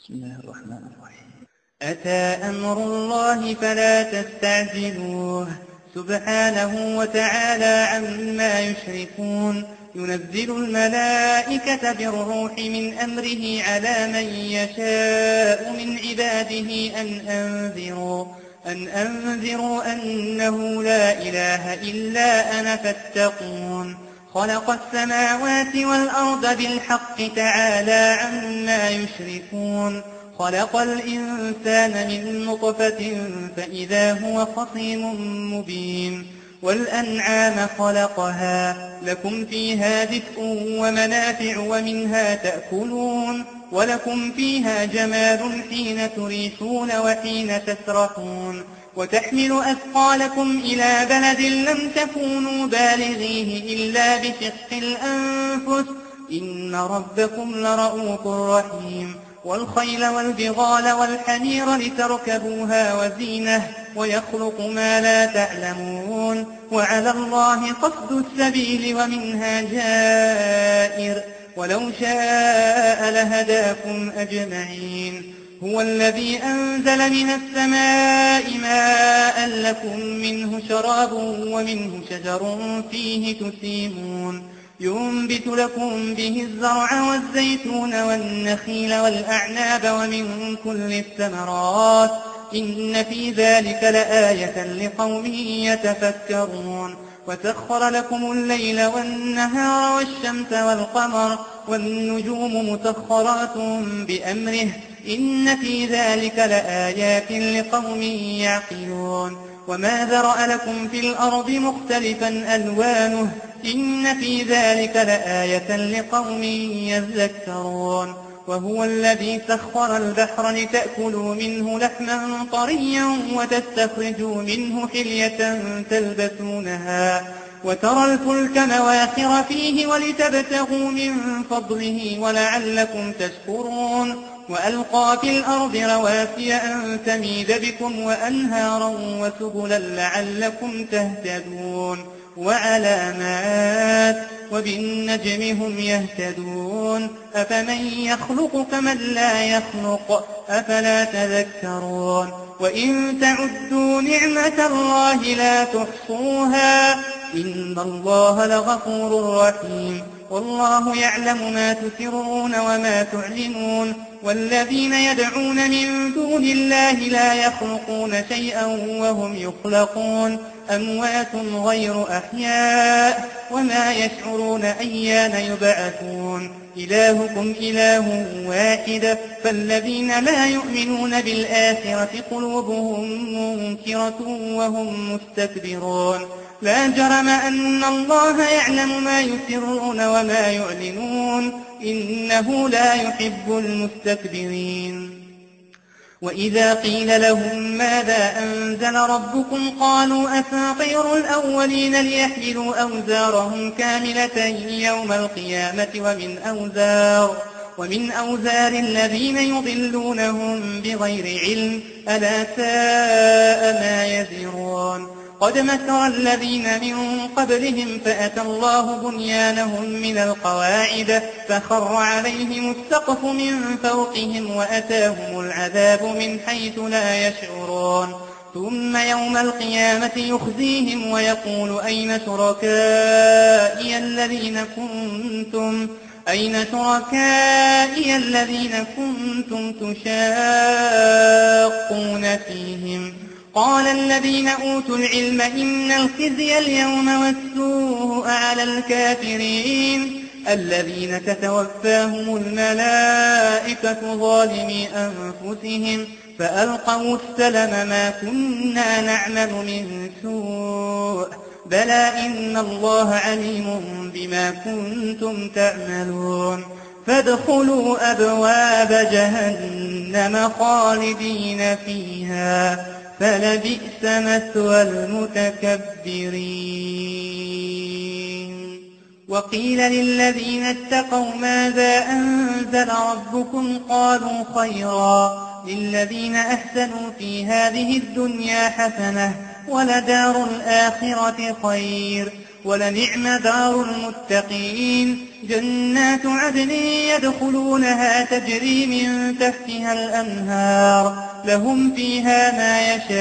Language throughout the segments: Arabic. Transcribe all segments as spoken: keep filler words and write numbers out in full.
بسم الله الرحمن الرحيم. أتى أمر الله فلا تستعجلوه سبحانه وتعالى عما يشركون. ينزل الملائكة بالروح من أمره على من يشاء من عباده أن أنذروا أن أنذروا أنه لا إله إلا أنا فاتقون. خلق السماوات والأرض بالحق تعالى عما يشركون. خلق الإنسان من نطفة فإذا هو خصيم مبين. والأنعام خلقها لكم فيها دفء ومنافع ومنها تأكلون ولكم فيها جمال حين تريحون وحين تسرحون. وتحمل أثقالكم إلى بلد لم تكونوا بالغيه إلا بشق الأنفس إن ربكم لرؤوف رحيم. والخيل والبغال والحمير لتركبوها وزينة ويخلق ما لا تعلمون. وعلى الله قصد السبيل ومنها جائر ولو شاء لهداكم أجمعين. هو الذي أنزل من السماء ماء لكم منه شراب ومنه شجر فيه تسيمون. ينبت لكم به الزرع والزيتون والنخيل والأعناب ومن كل الثمرات إن في ذلك لآية لقوم يتفكرون. وسخر لكم الليل والنهار والشمس والقمر والنجوم مسخرات بأمره إن في ذلك لآيات لقوم يعقلون. وما ذرأ لكم في الأرض مختلفا ألوانه إن في ذلك لآية لقوم يذكرون. وهو الذي سخر البحر لتأكلوا منه لحما طريا وتستخرجوا منه حلية تلبسونها وترى الفلك مواخر فيه ولتبتغوا من فضله ولعلكم تشكرون. وألقى في الأرض رواسي أن تميد بكم وأنهارا وسبلا لعلكم تهتدون. وعلامات وبالنجم هم يهتدون. أفمن يخلق كمن لا يخلق أفلا تذكرون. وإن تعدوا نعمة الله لا تحصوها إن الله لغفور رحيم. والله يعلم ما تسرون وما تعلنون. والذين يدعون من دون الله لا يخلقون شيئا وهم يخلقون أموات غير أحياء وما يشعرون أيان يبعثون. إلهكم إله واحد فالذين لا يؤمنون بالآخرة قلوبهم منكرة وهم مستكبرون. لا جرم أن الله يعلم ما يسرون وما يعلنون إنه لا يحب المستكبرين. وإذا قيل لهم ماذا أنزل ربكم قالوا أساطير الأولين ليحملوا أوزارهم كاملة يوم القيامة ومن أوزار ومن أوزار الذين يضلونهم بغير علم ألا ساء ما يزرون. قد مكر الذين من قبلهم فأتى الله بنيانهم من القواعد فخر عليهم السقف من فوقهم وأتاهم العذاب من حيث لا يشعرون. ثم يوم القيامة يخزيهم ويقول أين شركائي الذين كنتم أين شركائي الذين كنتم تشاقون فيهم قال الذين أوتوا العلم إن الخزي اليوم والسوء على الكافرين الذين تتوفاهم الملائكة ظالمي أنفسهم فألقوا السلم ما كنا نعمل من سوء بلى إن الله عليم بما كنتم تعملون. فادخلوا أبواب جهنم خالدين فيها فلبئس مثوى المتكبرين. وقيل للذين اتقوا ماذا أنزل ربكم قالوا خيرا للذين أحسنوا في هذه الدنيا حسنة ولدار الآخرة خير ولنعم دار المتقين جنات عدن يدخلونها تجري من تحتها الأنهار لهم فيها ما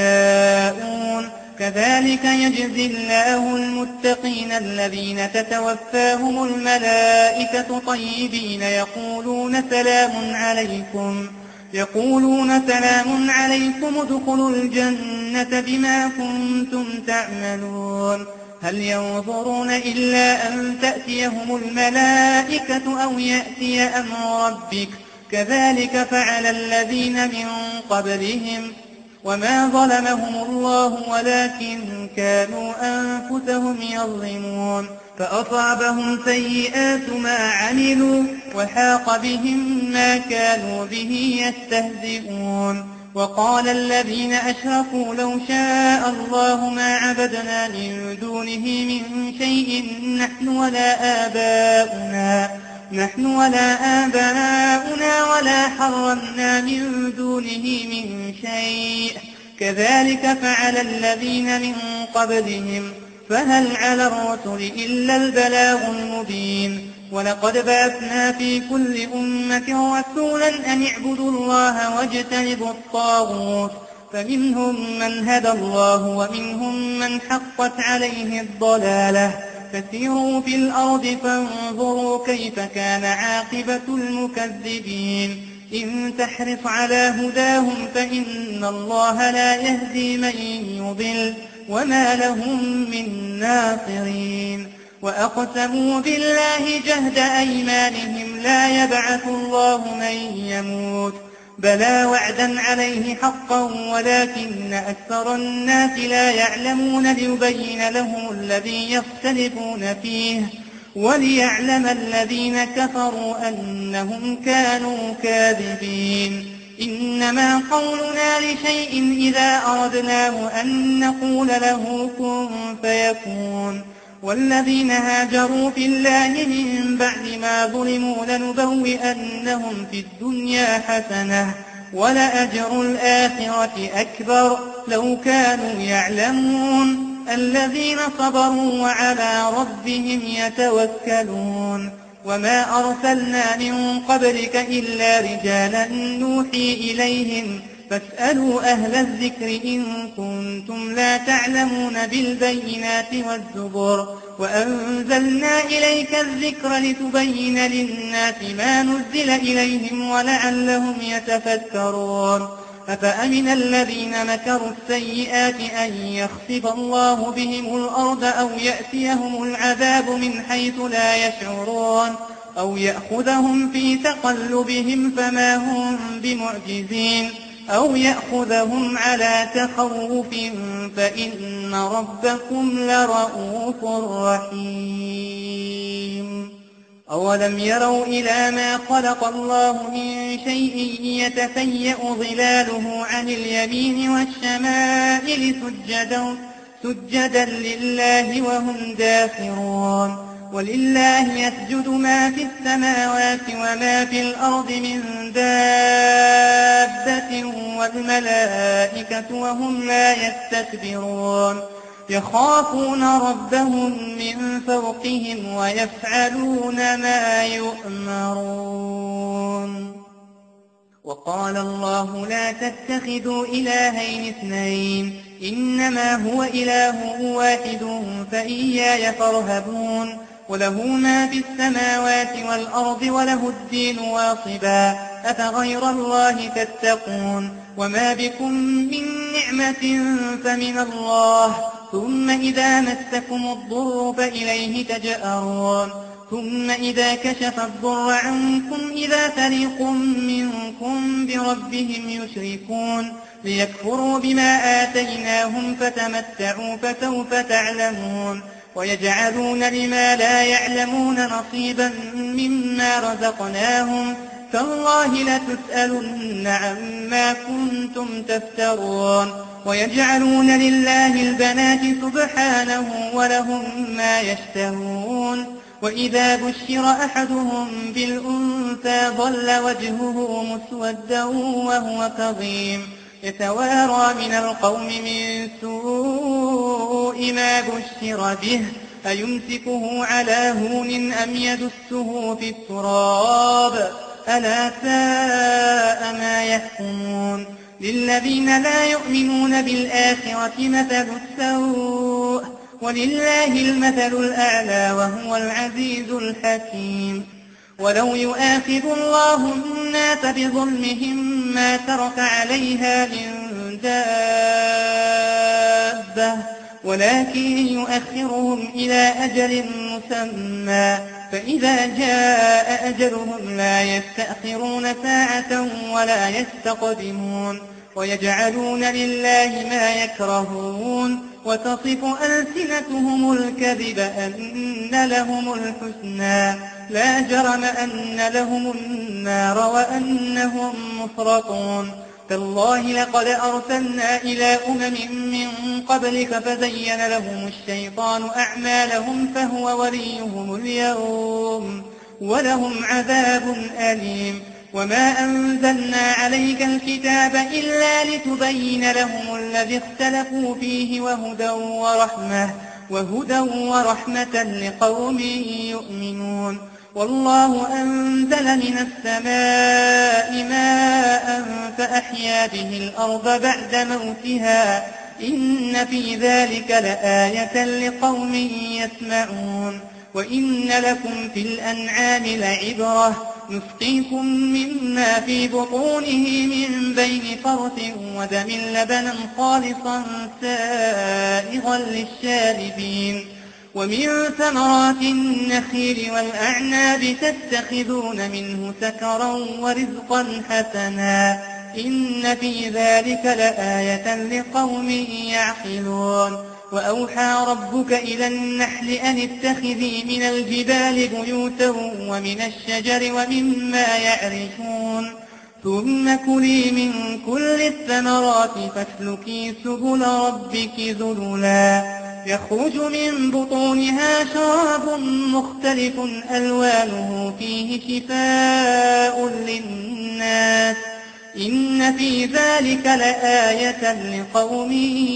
يشاءون كذلك يجزي الله المتقين الذين تتوفاهم الملائكة طيبين يقولون سلام عليكم يقولون سلام عليكم ادخلوا الجنة بما كنتم تعملون هل ينظرون إلا أن تأتيهم الملائكة أو يأتي أمر ربك كذلك فعل الذين من قبلهم وما ظلمهم الله ولكن كانوا أنفسهم يظلمون فأصابهم سيئات ما عملوا وحاق بهم ما كانوا به يستهزئون وقال الذين أشركوا لو شاء الله ما عبدنا من دونه من شيء نحن ولا آباؤنا نحن ولا آباؤنا ولا حرمنا من دونه من شيء كذلك فعل الذين من قبلهم فهل على الرسل إلا البلاغ المبين ولقد بعثنا في كل أمة رسولا أن اعبدوا الله واجتنبوا الطاغوت فمنهم من هدى الله ومنهم من حقت عليه الضلالة فسيروا في الأرض فانظروا كيف كان عاقبة المكذبين إن تحرص على هداهم فإن الله لا يهدي من يضل وما لهم من ناصرين وأقسموا بالله جهد أيمانهم لا يبعث الله من يموت بلى وعدا عليه حقا ولكن أكثر الناس لا يعلمون ليبين لهم الذي يختلفون فيه وليعلم الذين كفروا أنهم كانوا كاذبين إنما قولنا لشيء إذا أردناه أن نقول له كن فيكون والذين هاجروا في الله من بعد ما ظلموا لنبوئنهم في الدنيا حسنة ولأجر الآخرة أكبر لو كانوا يعلمون الذين صبروا وعلى ربهم يتوكلون وما أرسلنا من قبلك إلا رجالا نوحي إليهم فاسألوا أهل الذكر إن كنتم لا تعلمون بالبينات والزبر وأنزلنا إليك الذكر لتبين للناس ما نزل إليهم ولعلهم يتفكرون أفأمن الذين مكروا السيئات أن يخسف الله بهم الأرض أو يأتيهم العذاب من حيث لا يشعرون أو يأخذهم في تقلبهم فما هم بمعجزين أو يأخذهم على تخوف فإن ربكم لرؤوف رحيم أولم يروا إلى ما خلق الله من شيء يتفيأ ظلاله عن اليمين والشمائل سجدا, سجدا لله وهم داخرون ولله يسجد ما في السماوات وما في الأرض من دابة والملائكة وهم لا يستكبرون يخافون ربهم من فوقهم ويفعلون ما يؤمرون وقال الله لا تتخذوا إلهين اثنين إنما هو إله واحد فإياي فارهبون وله ما في السماوات والأرض وله الدين واصبا أفغير الله تتقون وما بكم من نعمة فمن الله ثم إذا مسكم الضر فإليه تجأرون ثم إذا كشف الضر عنكم إذا فريق منكم بربهم يشركون ليكفروا بما آتيناهم فتمتعوا فسوف تعلمون ويجعلون لما لا يعلمون نصيبا مما رزقناهم تالله لتسألن عما كنتم تفترون ويجعلون لله البنات سبحانه ولهم ما يشتهون وإذا بشر أحدهم بالأنثى ظل وجهه مسودا وهو كظيم يتوارى من القوم من سوء ما بشر به أيمسكه على هون أم يدسه في التراب ألا ساء ما يحكمون للذين لا يؤمنون بالآخرة مثل السوء ولله المثل الأعلى وهو العزيز الحكيم ولو يؤاخذ الله الناس بظلمهم ما ترك عليها من دابة ولكن يؤخرهم إلى أجل مسمى فإذا جاء أجلهم لا يستأخرون ساعة ولا يستقدمون ويجعلون لله ما يكرهون وتصف ألسنتهم الكذب أن لهم الحسنى لا جرم أن لهم النار وأنهم مفرطون تالله لقد أرسلنا إلى أمم من قبلك فزين لهم الشيطان أعمالهم فهو وليهم اليوم ولهم عذاب أليم وما أنزلنا عليك الكتاب إلا لتبين لهم الذي اختلفوا فيه وهدى ورحمة, وهدى ورحمة لقوم يؤمنون والله أنزل من السماء ماء فأحيا به الأرض بعد موتها إن في ذلك لآية لقوم يسمعون وإن لكم في الأنعام لعبرة نسقيكم مما في بطونه من بين فرث ودم لبنا خالصا سائغا للشاربين ومن ثمرات النخيل والأعناب تتخذون منه سكرا ورزقا حسنا إن في ذلك لآية لقوم يعقلون وأوحى ربك إلى النحل أن اتخذي من الجبال بيوتا ومن الشجر ومما يعرشون ثم كلي من كل الثمرات فاسلكي سبل ربك ذللا يخرج من بطونها شراب مختلف ألوانه فيه شفاء للناس إن في ذلك لآية لقوم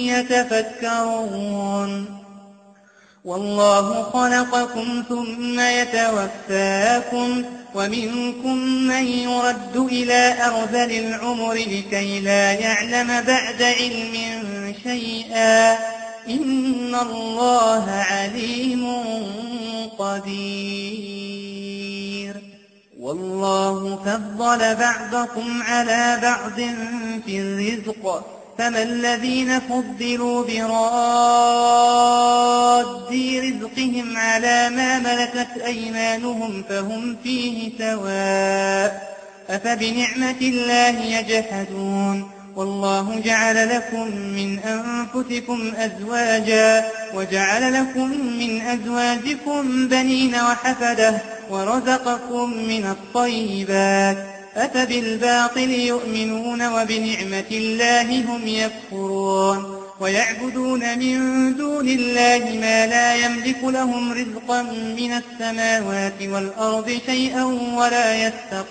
يتفكرون والله خلقكم ثم يتوفاكم ومنكم من يرد إلى أرذل العمر لكي لا يعلم بعد علم شيئا إن الله عليم قدير والله فضل بعضكم على بعض في الرزق فما الذين فضلوا براد رزقهم على ما ملكت أيمانهم فهم فيه سواء أفبنعمة الله يجحدون والله جعل لكم من أنفسكم أزواجا وجعل لكم من أزواجكم بنين وحفدة ورزقكم من الطيبات أفبالباطل يؤمنون وبنعمة الله هم يكفرون ويعبدون من دون الله ما لا يملك لهم رزقا من السماوات والأرض شيئا ولا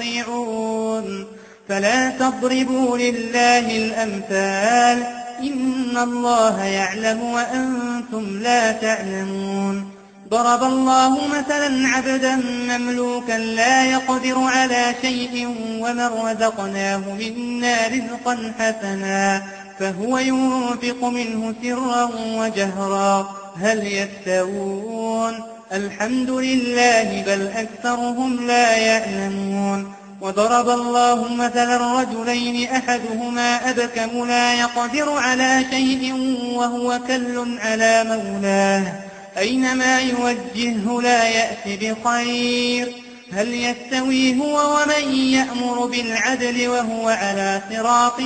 يستطيعون فلا تضربوا لله الأمثال إن الله يعلم وأنتم لا تعلمون ضرب الله مثلا عبدا مملوكا لا يقدر على شيء ومن رزقناه منا رزقا حسنا فهو ينفق منه سرا وجهرا هل يستوون الحمد لله بل أكثرهم لا يعلمون وضرب الله مثلا رجلين أحدهما أبكم لا يقدر على شيء وهو كل على مولاه أينما يوجهه لا يأت بخير هل يستوي هو ومن يأمر بالعدل وهو على صراط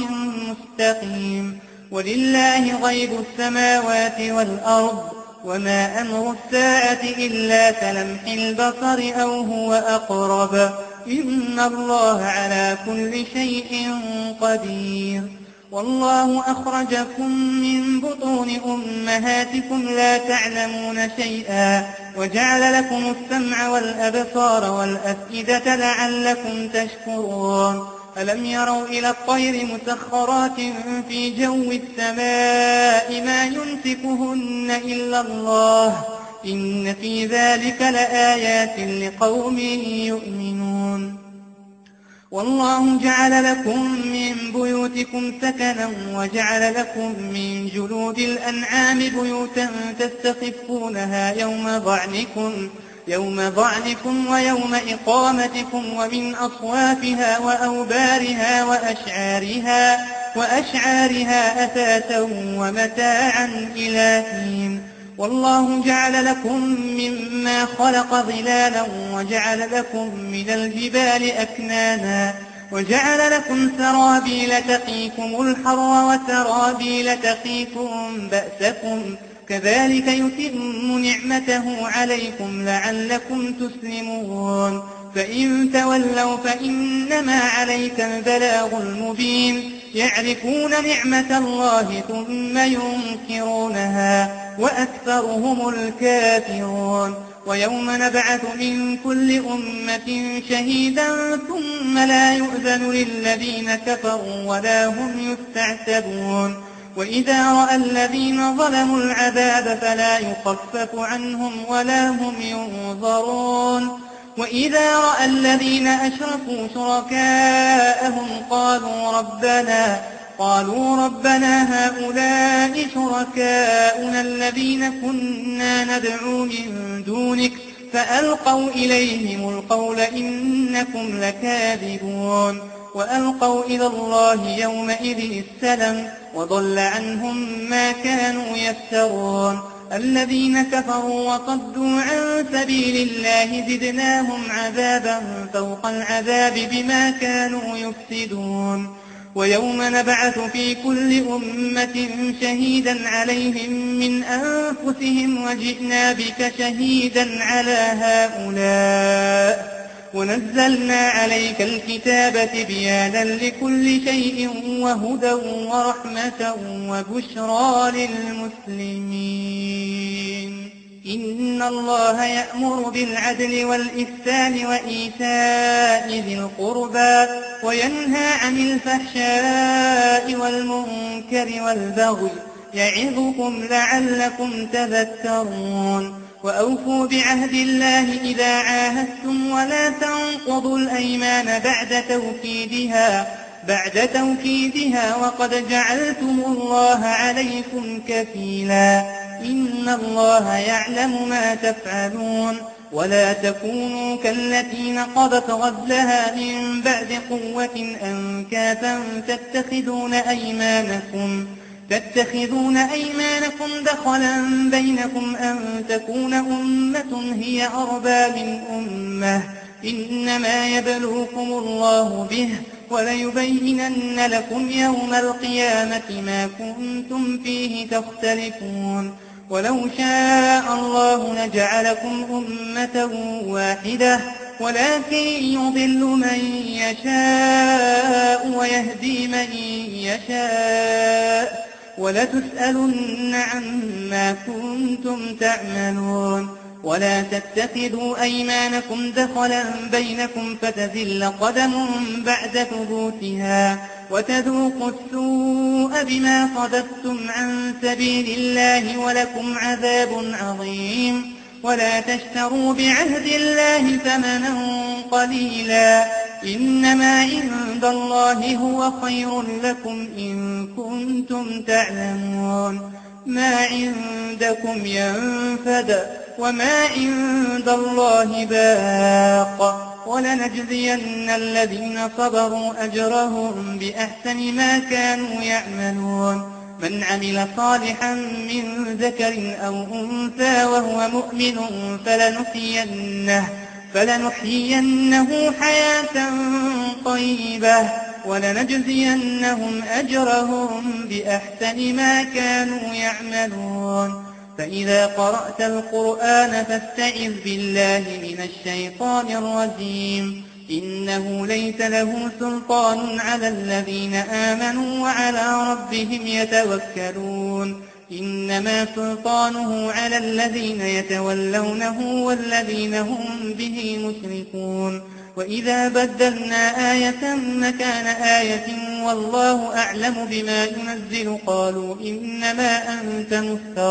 مستقيم ولله غيب السماوات والأرض وما أمر الساعة إلا كلمح البصر أو هو أقرب إن الله على كل شيء قدير والله أخرجكم من بطون أمهاتكم لا تعلمون شيئا وجعل لكم السمع والأبصار والأفئدة لعلكم تشكرون ألم يروا إلى الطير مسخرات في جو السماء ما يمسكهن إلا الله إن في ذلك لآيات لقوم يؤمنون والله جعل لكم من بيوتكم سكنا وجعل لكم من جلود الأنعام بيوتا تستخفونها يوم ظعنكم يوم ظعنكم ويوم إقامتكم ومن أصوافها وأوبارها وأشعارها وأشعارها أثاثا ومتاعا إلى حين والله جعل لكم مما خلق ظلالا وجعل لكم من الجبال أكنانا وجعل لكم سرابيل تقيكم الحر وسرابيل تقيكم بأسكم كذلك يتم نعمته عليكم لعلكم تسلمون فإن تولوا فإنما عليك البلاغ المبين يعرفون نعمة الله ثم ينكرونها وأكثرهم الكافرون ويوم نبعث من كل أمة شهيدا ثم لا يؤذن للذين كفروا ولا هم يستعتبون وإذا رأى الذين ظلموا العذاب فلا يخفف عنهم ولا هم ينظرون وإذا رأى الذين أشركوا شركاءهم قالوا ربنا قالوا ربنا هؤلاء شركاؤنا الذين كنا ندعو من دونك فألقوا إليهم القول إنكم لكاذبون وألقوا إلى الله يومئذ السلم وضل عنهم ما كانوا يفترون الذين كفروا وصدوا عن سبيل الله زدناهم عذابا فوق العذاب بما كانوا يفسدون ويوم نبعث في كل أمة شهيدا عليهم من أنفسهم وجئنا بك شهيدا على هؤلاء ونزلنا عليك الكتاب تبيانا لكل شيء وهدى ورحمة وبشرى للمسلمين إن الله يأمر بالعدل والإحسان وإيتاء ذي القربى وينهى عن الفحشاء والمنكر والبغي يعظكم لعلكم تذكرون وأوفوا بعهد الله إذا عاهدتم ولا تنقضوا الأيمان بعد توكيدها بعد توكيدها وقد جعلتم الله عليكم كفيلا إن الله يعلم ما تفعلون ولا تكونوا كالتي نقضت غزلها من بعد قوة أنكاثا تتخذون أيمانكم تتخذون أيمانكم دخلا بينكم أن تكون أمة هي أربى من أمة إنما يبلوكم الله به وليبينن لكم يوم القيامة ما كنتم فيه تختلفون ولو شاء الله لجعلكم أمة واحدة ولكن يضل من يشاء ويهدي من يشاء ولتسألن عما كنتم تعملون ولا تتخذوا أيمانكم دخلا بينكم فتزل قدم بعد ثبوتها وتذوقوا السوء بما صددتم عن سبيل الله ولكم عذاب عظيم ولا تشتروا بعهد الله ثمنا قليلا إنما عند الله هو خير لكم إن كنتم تعلمون ما عندكم ينفد وما عند الله باق ولنجزين الذين صبروا أجرهم بأحسن ما كانوا يعملون من عمل صالحا من ذكر أو أنثى وهو مؤمن فلنحيينه, فلنحيينه حياة طيبة ولنجزينهم أجرهم بأحسن ما كانوا يعملون فإذا قرأت القرآن فاستعذ بالله من الشيطان الرجيم إنه ليس له سلطان على الذين آمنوا وعلى ربهم يتوكلون إنما سلطانه على الذين يتولونه والذين هم به مشركون وإذا بدلنا آية مكان آية والله أعلم بما ينزل قالوا إنما أنت مفتر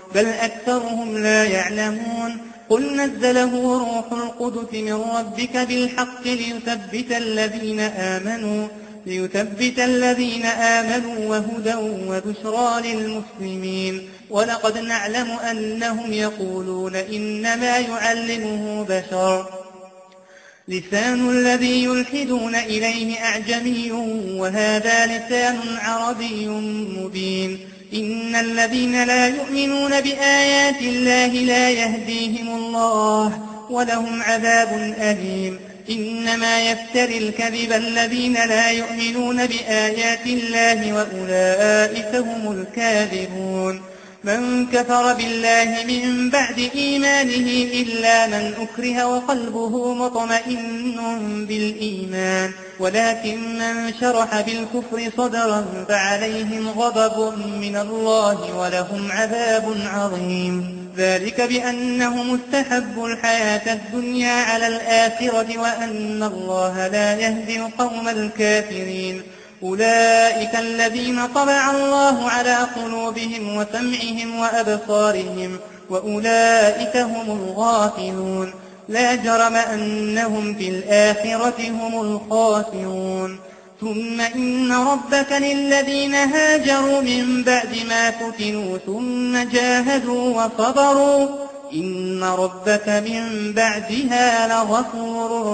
بل أكثرهم لا يعلمون قل نزله روح القدس من ربك بالحق ليثبت الذين آمنوا ليثبت الذين آمنوا وهدى وبشرى للمسلمين ولقد نعلم أنهم يقولون إنما يعلمه بشر لسان الذي يلحدون إليه أعجمي وهذا لسان عربي مبين إن الذين لا يؤمنون بآيات الله لا يهديهم الله ولهم عذاب أليم إنما يفتري الكذب الذين لا يؤمنون بآيات الله وأولئك هم الكاذبون من كفر بالله من بعد إيمانه إلا من أكره وقلبه مطمئن بالإيمان ولكن من شرح بالكفر صدرا فعليهم غضب من الله ولهم عذاب عظيم ذلك بأنهم استحبوا الحياة الدنيا على الآخرة وأن الله لا يهدي القوم الكافرين أولئك الذين طبع الله على قلوبهم وسمعهم وأبصارهم وأولئك هم الغافلون لا جرم أنهم في الآخرة هم الخاسرون ثم إن ربك للذين هاجروا من بعد ما فتنوا ثم جاهدوا وصبروا إن ربك من بعدها لغفور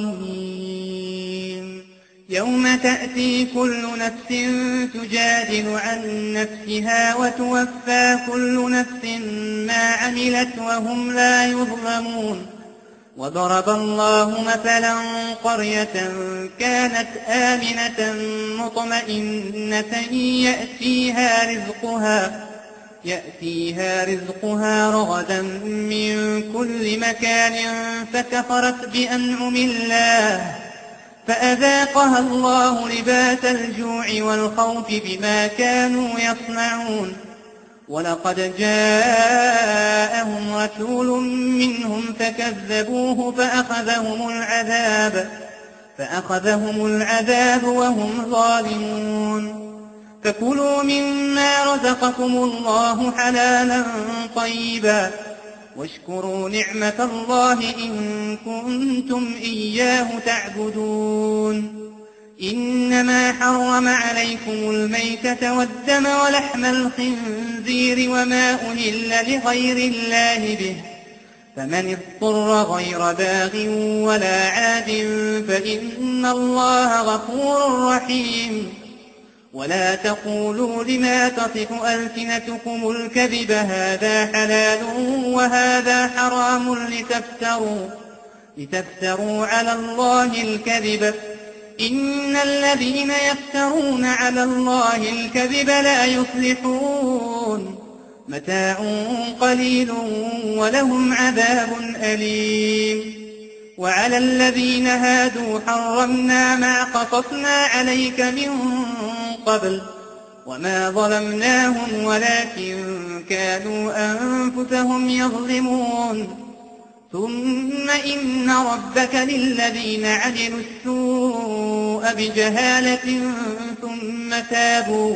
رحيم يوم تأتي كل نفس تجادل عن نفسها وتوفى كل نفس ما عملت وهم لا يظلمون وضرب الله مثلا قرية كانت آمنة مطمئنة يأتيها رزقها يأتيها رزقها رغدا من كل مكان فكفرت بأنعم الله فأذاقها الله لباس الجوع والخوف بما كانوا يصنعون ولقد جاءهم رسول منهم فكذبوه فأخذهم العذاب فأخذهم العذاب وهم ظالمون فكلوا مما رزقكم الله حلالا طيبا واشكروا نعمة الله إن كنتم إياه تعبدون إنما حرم عليكم الميتة والدم ولحم الخنزير وما أهل لغير الله به فمن اضطر غير باغ ولا عاد فإن الله غفور رحيم ولا تقولوا لما تصف ألسنتكم الكذب هذا حلال وهذا حرام لتفتروا, لتفتروا على الله الكذب إن الذين يفترون على الله الكذب لا يفلحون متاع قليل ولهم عذاب أليم وعلى الذين هادوا حرمنا ما قصصنا عليك من قبل وما ظلمناهم ولكن كانوا أنفسهم يظلمون ثم إن ربك للذين عملوا السوء بجهالة ثم تابوا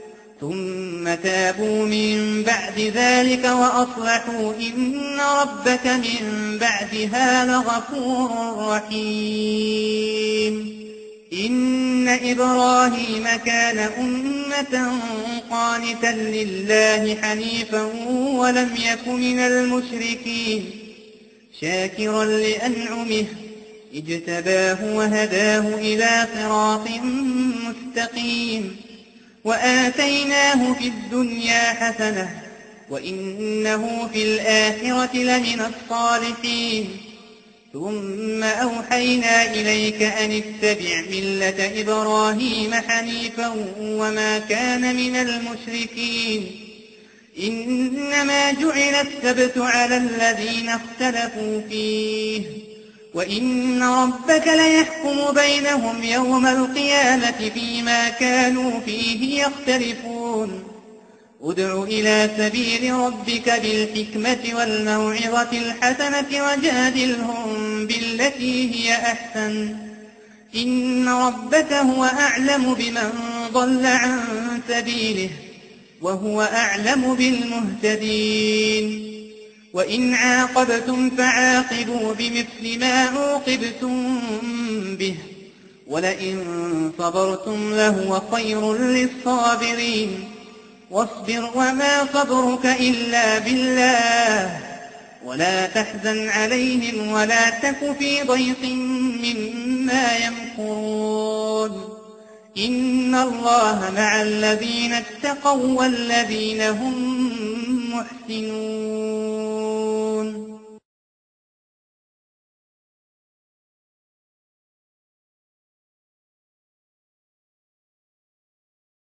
ثم تابوا من بعد ذلك وأصلحوا إن ربك من بعدها لغفور رحيم إن إبراهيم كان أمة قانتا لله حنيفا ولم يك من المشركين شاكرا لأنعمه اجتباه وهداه إلى صراط مستقيم وآتيناه في الدنيا حسنة وإنه في الآخرة لمن الصالحين ثم أوحينا إليك أن اتبع ملة إبراهيم حنيفا وما كان من المشركين إنما جعل السبت على الذين اختلفوا فيه وإن ربك ليحكم بينهم يوم القيامة فيما كانوا فيه يختلفون ادع إلى سبيل ربك بالحكمة والموعظة الحسنة وجادلهم بالتي هي أحسن إن ربك هو أعلم بمن ضل عن سبيله وهو أعلم بالمهتدين وإن عاقبتم فعاقبوا بمثل ما عوقبتم به ولئن صبرتم لهو خير للصابرين واصبر وما صبرك إلا بالله ولا تحزن عليهم ولا تك في ضيق مما يمكرون إن الله مع الذين اتقوا والذين هم محسنون